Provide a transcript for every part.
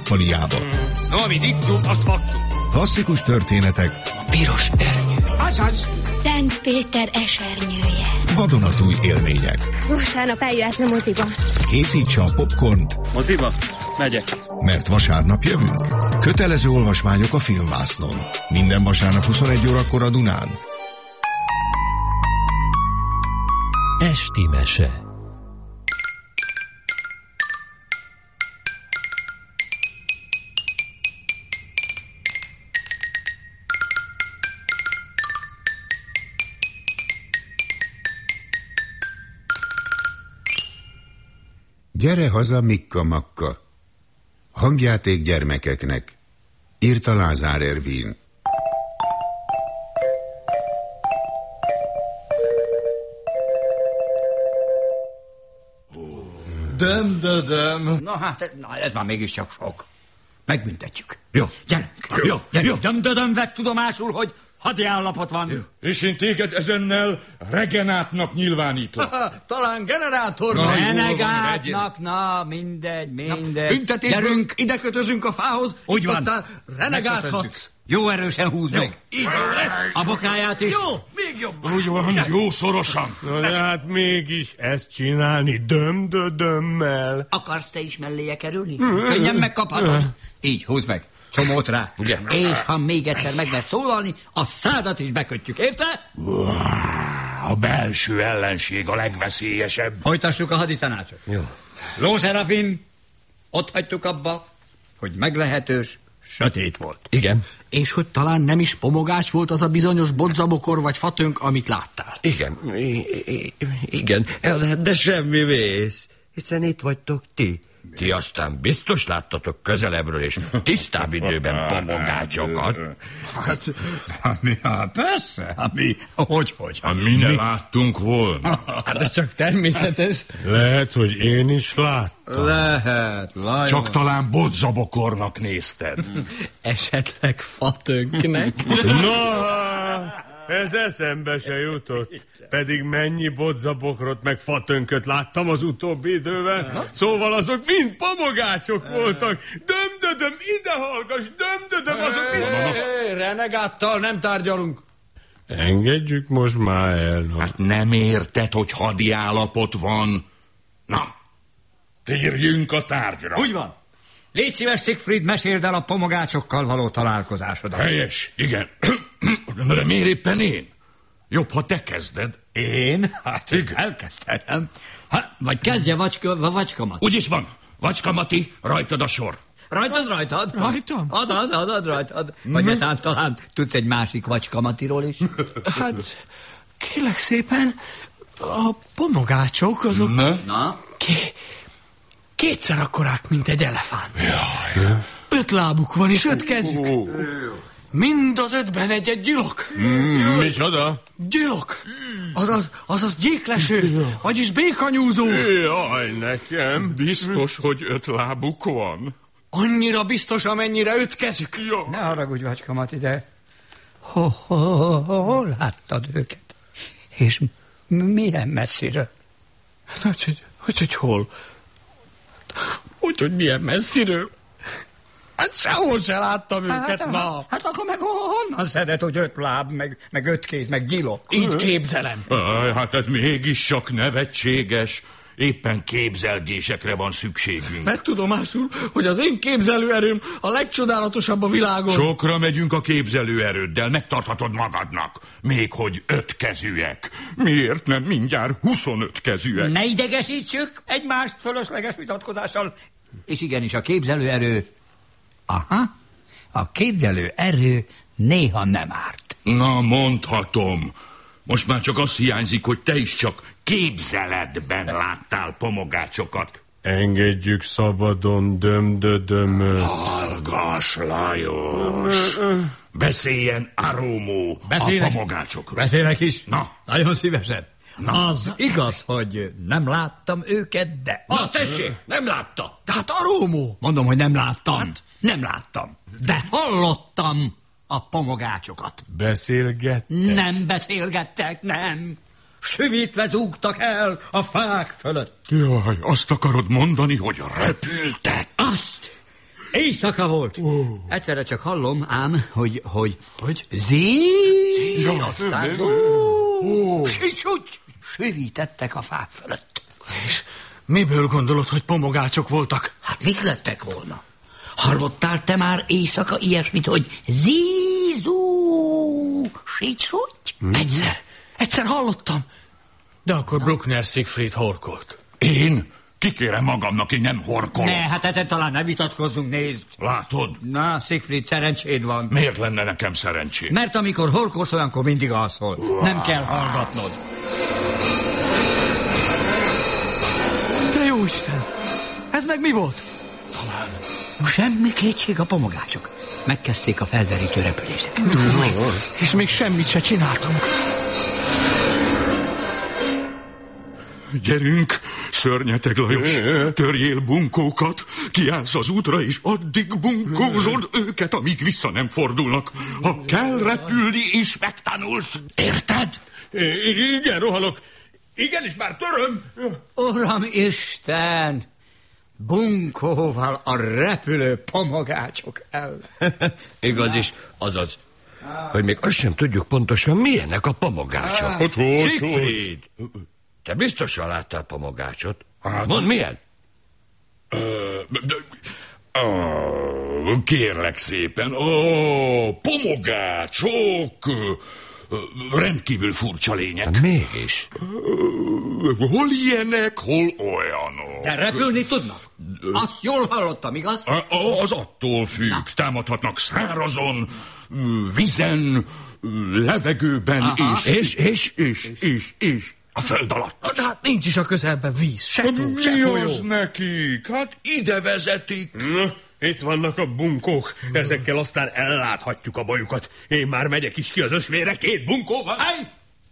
nappaliába. No, ami diktum, az faktum. Klasszikus történetek. A piros ernyő. Azaz. Szent Péter esernyője. Vadonatúj élmények. Vasárnap eljöhetne moziba. Készítse a popcornt. Moziba? Megyek. Mert vasárnap jövünk. Kötelező olvasmányok a Filmvásznon. Minden vasárnap 21 órakor a Dunán. Esti mese. Gyere haza, Mikka-makka. Hangjáték gyermekeknek. Írta Lázár Ervin. Döm. Na hát, ez már mégiscsak sok. Megbüntetjük. Jó. Gyerünk. Döm vett tudomásul, hogy hadiállapot van. Jó. És én téged ezennel regenátnak nyilvánítom. Talán generátorban. Renegátnak, na mindegy. Büntetésből Gyerünk. ide kötözünk a fához, Úgy van. aztán renegáthatsz. Jó erősen húzd meg. Így lesz. A bokáját is. Jó, még jobb. Úgy van, jó szorosan. Na de hát mégis ezt csinálni dömmel. Akarsz te is melléje kerülni? Könnyen megkaphatod. Így, húzd meg. Csomót rá. Ugye? És ha még egyszer megmer szólalni, a szádat is bekötjük, érte? A belső ellenség a legveszélyesebb. Folytassuk a haditanácsot. Jó. Ló Serafin, ott hagytuk abba, hogy meglehetős sötét volt. Igen. És hogy talán nem is pomogás volt az a bizonyos bodzabokor vagy fatönk, amit láttál. Igen. Igen. De semmi vész. Hiszen itt vagytok ti. Ti aztán biztos láttatok közelebbről és tisztább időben pomogácsokat. Hát persze, hogy. Mi ne láttunk volna. Hát ez csak természetes. Lehet, hogy én is láttam. Lehet, vajon. Csak talán bodzabokornak nézted. Esetleg fatönknek. Na, ez eszembe se jutott. Pedig mennyi bodzabokrot meg fatönköt láttam az utóbbi időben. Szóval azok mind pomogácsok voltak. Döm, ide hallgass, döm, azok mind... Renegáttal nem tárgyalunk. Engedjük most már el. No. Hát nem érted, hogy hadi állapot van. Na, térjünk a tárgyra. Úgy van. Légy szíves, Siegfried, meséld el a pomogácsokkal való találkozásodat. Helyes, igen. De miért éppen én? Jobb, ha te kezded. Én? Hát elkezdhetem. Vagy kezdje Vacskamat. Úgyis van. Vacska Mati, rajtad a sor. Rajtad? Rajtam? Adad, rajtad. Vagy talán tudsz egy másik Vacskamatiról is? Hát, kérlek szépen, a pomogácsok azok... Na? Kétszer akkorák, mint egy elefánt. 5 lábuk van, és 5 kezük. Mind az 5-ben egy gyilok. Micsoda? Gyilok. Azaz gyékleső, vagyis békanyúzó. Jaj, nekem. Biztos, hogy 5 lábuk van. Annyira biztos, amennyire 5 kezük. Jó. Ne haragudj, Vacskamati, de hol láttad őket? És milyen messziről? Hogy hol? Hogy milyen messziről? Hát sehol se láttam őket, na. Hát akkor meg honnan szedett, hogy 5 láb, meg 5 kéz, meg gyilok? Így képzelem. Hát ez mégis csak nevetséges. Éppen képzelgésekre van szükségünk. Vedd tudomásul, hogy az én képzelőerőm a legcsodálatosabb a világon. Sokra megyünk a képzelőerőddel, megtarthatod magadnak. Még hogy 5 kezűek. Miért nem mindjárt 25 kezűek? Ne idegesítsük egymást fölösleges vitatkozással. És igenis, a képzelőerő... a képzelőerő néha nem árt. Na, mondhatom. Most már csak az hiányzik, hogy te is csak képzeletben láttál pomogácsokat. Engedjük szabadon dömöt. Hallgass, Lajos! Beszéljen Arómó a pomogácsokról. Beszélek is? Na. Nagyon szívesen. Az igaz, hogy nem láttam őket, de... Na tessék, nem látta. De hát Arómó! Mondom, hogy nem láttam. Nem láttam. De hallottam a pomogácsokat. Beszélgettek? Nem beszélgettek, nem. Süvítve zúgtak el a fák fölött. Jaj, azt akarod mondani, hogy repültek? Azt! Éjszaka volt. Egyszerre csak hallom, ám, hogy zí, aztán süvítettek a fák fölött. És miből gondolod, hogy pomogácsok voltak? Hát mik lettek volna? Hallottál te már éjszaka ilyesmit, hogy zízú, sítsúgy? Egyszer hallottam. De akkor Bruckner Siegfried horkolt. Én? Kikérem magamnak, én nem horkolok. Ne, hát ezen talán ne vitatkozzunk, nézd. Látod? Na, Siegfried, szerencséd van. Miért lenne nekem szerencsém? Mert amikor horkolsz, olyankor mindig alszol. Nem kell hallgatnod. De jóisten, ez meg mi volt? Talán. Semmi kétség, a pomogácsok. Megkezdték a felderítő repüléseket. És még semmit se csináltunk. Gyerünk, szörnyeteg Lajos, törjél bunkókat, kiállsz az útra, és addig bunkózod őket, amíg vissza nem fordulnak. Ha kell repülni is, megtanulsz. Érted? Igen, rohanok. Igenis, már töröm. Uram Isten! Bunkóval a repülő pomogácsok ellen. Igaz is, azaz, hogy még azt sem tudjuk pontosan, milyenek a pomogácsok. Siegfried! Te biztosan láttál pomogácsot? Mondd, milyen? Kérlek szépen, pomogácsok, rendkívül furcsa lények. Mégis. Hol ilyenek, hol olyanok. De repülni tudnak? Azt jól hallottam, igaz? Az attól függ. Támadhatnak szárazon, vízen, levegőben, és a föld alatt. De hát nincs is a közelben víz, se tó, se Mi folyó. az nekik? Hát ide vezetik. Itt vannak a bunkók. Ezekkel aztán elláthatjuk a bajukat. Én már megyek is ki az ösvére 2 bunkóval. Állj!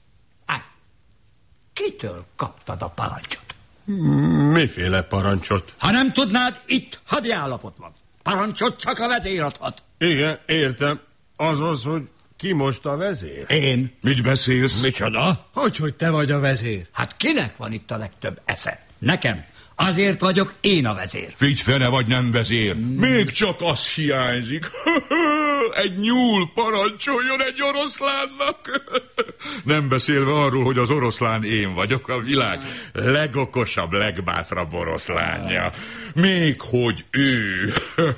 Kitől kaptad a parancsot? Miféle parancsot? Ha nem tudnád, itt hadjállapot van. Parancsot csak a vezér adhat. Igen, értem. Azaz, hogy ki most a vezér? Én. Mit beszélsz? Micsoda? Hogy te vagy a vezér? Hát kinek van itt a legtöbb esze? Nekem. Azért vagyok én a vezér. Figy fene vagy nem vezér. Még csak az hiányzik. Egy nyúl parancsoljon egy oroszlánnak. Nem beszélve arról, hogy az oroszlán én vagyok, a világ legokosabb, legbátrabb oroszlánja. Még hogy ő.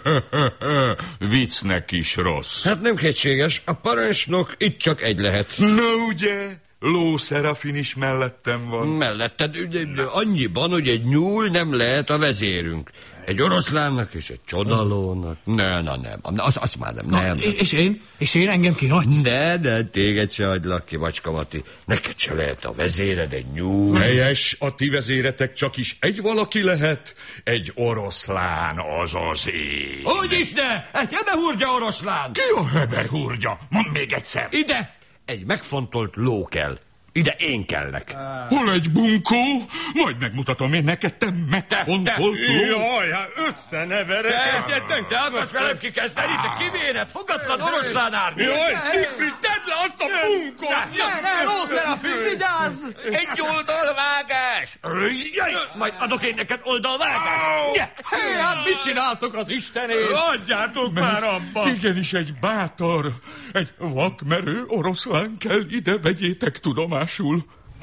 Viccnek is rossz. Hát nem kétséges, a parancsnok itt csak egy lehet. Na ugye? Ló Szerafin is mellettem van. Melletted, ugye, annyiban, hogy egy nyúl nem lehet a vezérünk. Egy oroszlánnak és egy csodalónak. Nem, azt már nem. És én engem kihagysz? De téged se hagylak ki, Bacska Mati. Neked se lehet a vezéred egy nyúl. Helyes, a ti vezéretek csak is egy valaki lehet, egy oroszlán, az az én. Hogyis ne? Egy hebehúrgya oroszlán. Ki a hebehúrgya? Mondd még egyszer. Ide egy megfontolt ló kell. Ide én kellek. Hol egy bunkó? Majd megmutatom én neked, te megfontolt ló. Jaj, hát összeneveredett. Te akarsz velem kikezdeni, te kivéred, fogatlan oroszlán árnyék. Jaj, Siegfried, tedd le azt a bunkót! Ne, Ló Szerafin, vigyázz! Egy oldalvágás! Majd adok én neked oldalvágást! Hé, hát mit csináltok az Istenért? Adjátok már abba! Igenis egy bátor, egy vakmerő oroszlán kell, ide vegyétek tudomásul.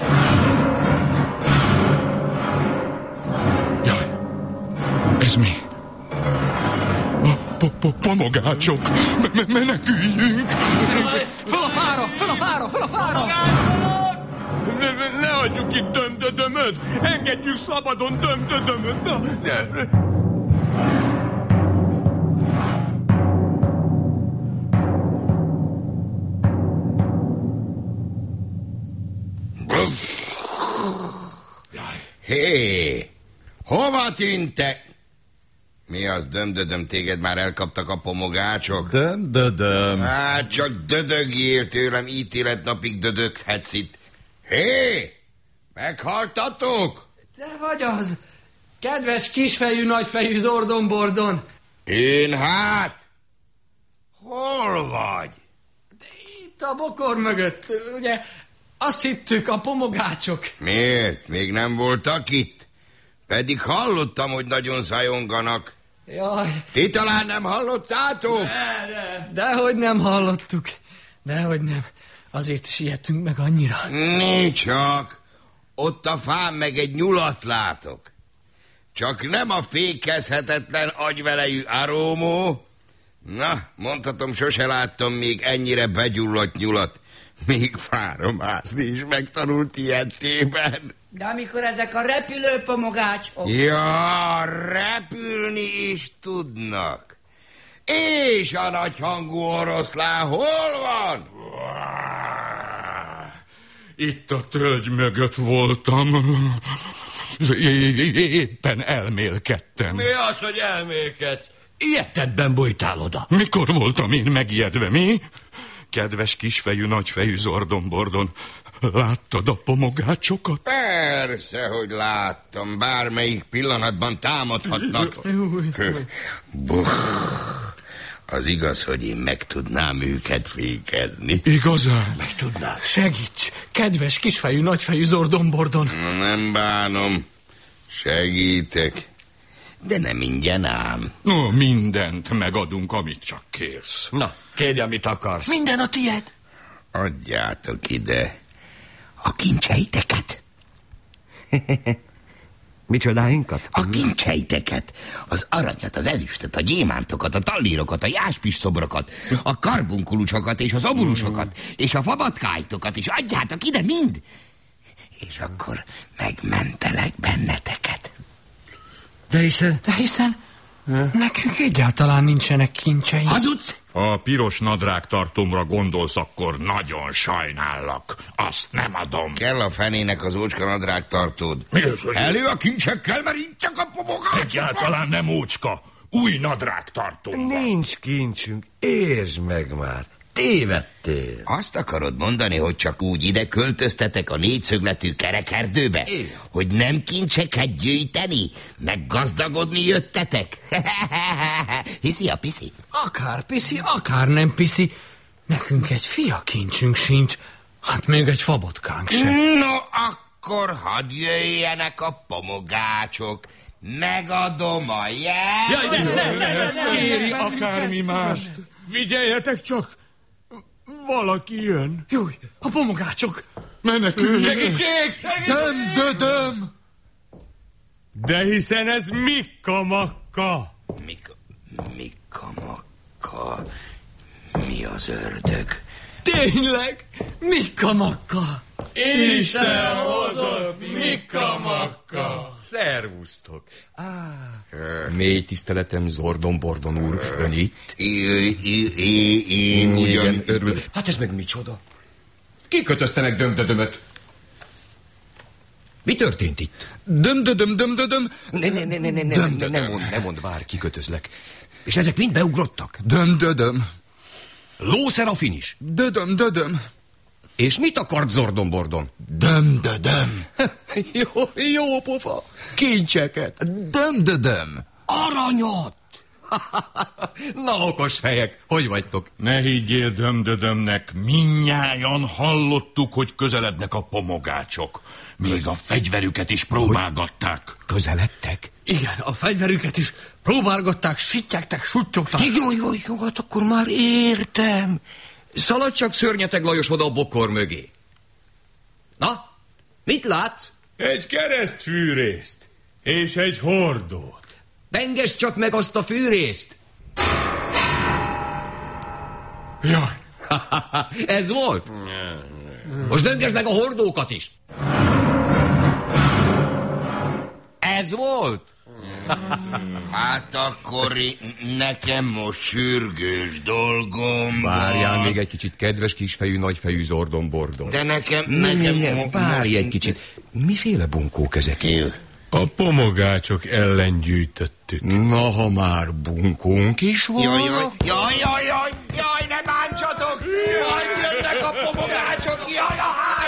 Jaj, ez mi? Pomogácsok! Meneküljünk! Föl a fára! Ne hagyjuk itt dömdödömöt! Engedjük szabadon dömdödömöt! Hé, hova tűntek? Mi az, dömdödöm, téged már elkaptak a pomogácsok? Dömdödöm. Hát csak dödögjél tőlem, ítéletnapig dödöghetsz itt. Hé, meghaltatok? Te vagy az, kedves kisfejű, nagyfejű Zordon-Bordon. Én hát? Hol vagy? Itt a bokor mögött, ugye, azt hittük, a pomogácsok. Miért? Még nem voltak itt? Pedig hallottam, hogy nagyon szajonganak. Jaj. Ti talán nem hallottátok? Dehogy nem hallottuk. Dehogy nem. Azért is ijedtünk meg annyira. Csak. Ott a fán meg egy nyulat látok. Csak nem a fékezhetetlen agyvelejű arómó. Na, mondhatom, sose láttam még ennyire begyulladt nyulat. Még fáromászni is megtanult ilyetében. De amikor ezek a repülő pomogácsok... Ja, repülni is tudnak. És a nagyhangú oroszlán hol van? Itt a tölgy mögött voltam. Éppen elmélkedtem. Mi az, hogy elmélkedsz? Ilyetedben bújtál oda. Mikor voltam én megijedve, mi? Kedves kisfejű, nagyfejű Zordon-Bordon, láttad a pomogácsokat? Persze, hogy láttam. Bármelyik pillanatban támadhatnak. Buh. Az igaz, hogy én meg tudnám őket fékezni. Igazán? Meg tudnám. Segíts, kedves kisfejű, nagyfejű Zordon-Bordon. Nem bánom. Segítek. De nem ingyen ám. No, mindent megadunk, amit csak kérsz. Na, kérj, amit akarsz. Minden a tied. Adjátok ide a kincseiteket. Micsodáinkat? A kincseiteket. Az aranyat, az ezüstöt, a gyémántokat, a tallírokat, a jáspis szobrokat, a karbunkulusokat és az oburusokat, és a fabatkájtokat, és adjátok ide mind. És akkor megmentelek benneteket. De hiszen nekünk egyáltalán nincsenek kincseink. Hazudsz? Ha piros nadrágtartómra gondolsz, akkor nagyon sajnállak. Azt nem adom. Kell a fenének az ócska nadrágtartód. Mi az, hogy... Elő a kincsekkel, mert így csak a pomogát. Egyáltalán nem ócska. Új nadrágtartóm van. Nincs kincsünk. Értsd meg már. Tévedtél. Azt akarod mondani, hogy csak úgy ide költöztetek a négyszögletű kerekerdőbe? Hogy nem kincseket gyűjteni? Meg gazdagodni jöttetek? Hiszi a piszi? Akár piszi, akár nem piszi. Nekünk egy fia kincsünk sincs. Hát még egy fabotkánk sem. No, akkor hadd jöjjenek a pomogácsok. Megadom a jel. Jaj, ne, kéri akármi mást. Figyeljetek csak! Valaki jön. Júj, a pomogácsok! Menekülj! Segítség! Döm! De hiszen ez Mikka-Makka. Mikka-Makka. Mi az ördög? Tényleg? Mikka-Makka! Isten hozott Mikka-Makka. Szervusztok. Mély tiszteletem, Zordon-Bordon úr, ön itt? Én ugyan... Igen, örül. Hát ez meg micsoda? Ki kötözte meg Dömdödömöt? Mi történt itt? Döm. Ne mondd, várj, kikötözlek. És ezek mind beugrottak? Döm. Lószerafin is? Dödöm. És mit akart Zordon-Bordon? Döm. Jó pofa. Kincseket. Döm. Aranyat. Na, okos fejek, hogy vagytok? Ne higgyél Dömdödömnek, mindnyájan hallottuk, hogy közelednek a pomogácsok. Még a fegyverüket is próbálgatták. Közeledtek? Igen, a fegyverüket is próbálgatták, sittyegtek, suttyogtak. Jó, hát akkor már értem. Szaladj csak, szörnyeteg Lajos, oda a bokor mögé. Na, mit látsz? Egy keresztfűrészt és egy hordót. Dengesd csak meg azt a fűrészt! Jaj! Ez volt? Most döngesd meg a hordókat is! Ez volt? Hát akkor nekem most sürgős dolgom. Várjál még egy kicsit, kedves kisfejű, nagyfejű Zordon-Bordon. De nekem... Nem, várj egy kicsit. Miféle bunkók ezek? A pomogácsok ellen gyűjtöttük. Na, ha már bunkónk is van. Jaj, ne bántsatok! Jaj, jönnek a pomogácsok! Jaj,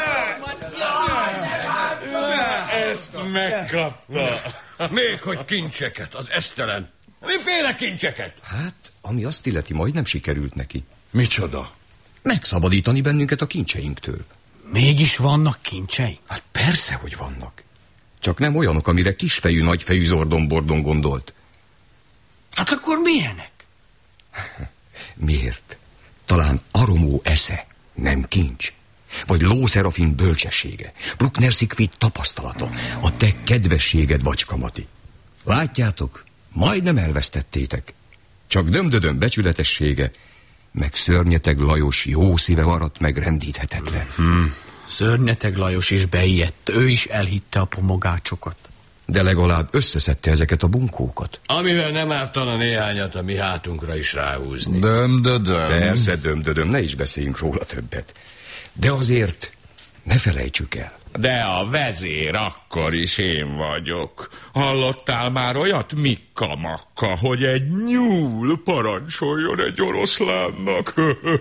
ne bántsatok! Ezt megkapta. Még hogy kincseket, az esztelen. Miféle kincseket? Hát, ami azt illeti, majdnem sikerült neki. Micsoda? Megszabadítani bennünket a kincseinktől. Mégis vannak kincsei? Hát persze, hogy vannak. Csak nem olyanok, amire kisfejű, nagyfejű Zordon-Bordon gondolt. Hát akkor milyenek? Miért? Talán Aromó esze, nem kincs. Vagy Ló Szerafin bölcsessége, Bruckner Siegfried tapasztalata, a te kedvességed, Vacska Mati. Látjátok, majdnem elvesztettétek. Csak Dömdödöm becsületessége, meg Szörnyeteg Lajos jó szíve maradt meg rendíthetetlen. Szörnyeteg Lajos is beijedt, ő is elhitte a pomogácsokat. De legalább összeszedte ezeket a bunkókat. Amivel nem ártana néhányat a mi hátunkra is ráhúzni. Dömdödöm. Persze, Dömdödöm, ne is beszéljünk róla többet. De azért ne felejtsük el. De a vezér akkor is én vagyok. Hallottál már olyat, Mikka-Makka, hogy egy nyúl parancsoljon egy oroszlánnak?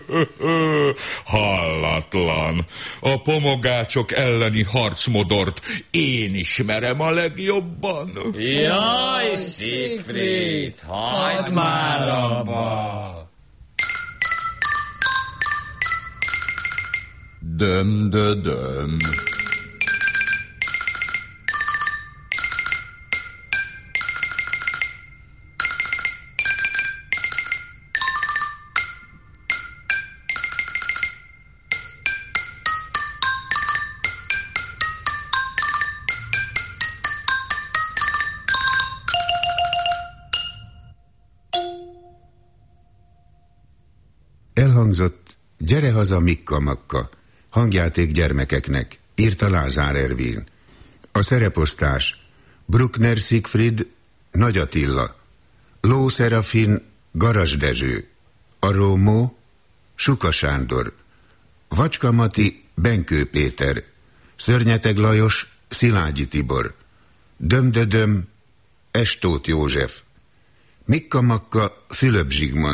Hallatlan. A pomogácsok elleni harcmodort én ismerem a legjobban. Jaj, Siegfried, hagyd már abba! Dömdödöm. Elhangzott Gyere haza, Mikka-Makka, hangjáték gyermekeknek, írta Lázár Ervin. A szereposztás: Bruckner Siegfried, Nagy Attila, Ló Szerafin, Garas Dezső, Aromó, Suka Sándor, Vacska Mati, Benkő Péter, Szörnyeteg Lajos, Szilágyi Tibor, Dömdödöm, Estóth József, Mikka-Makka, Fülöp Zsigmond,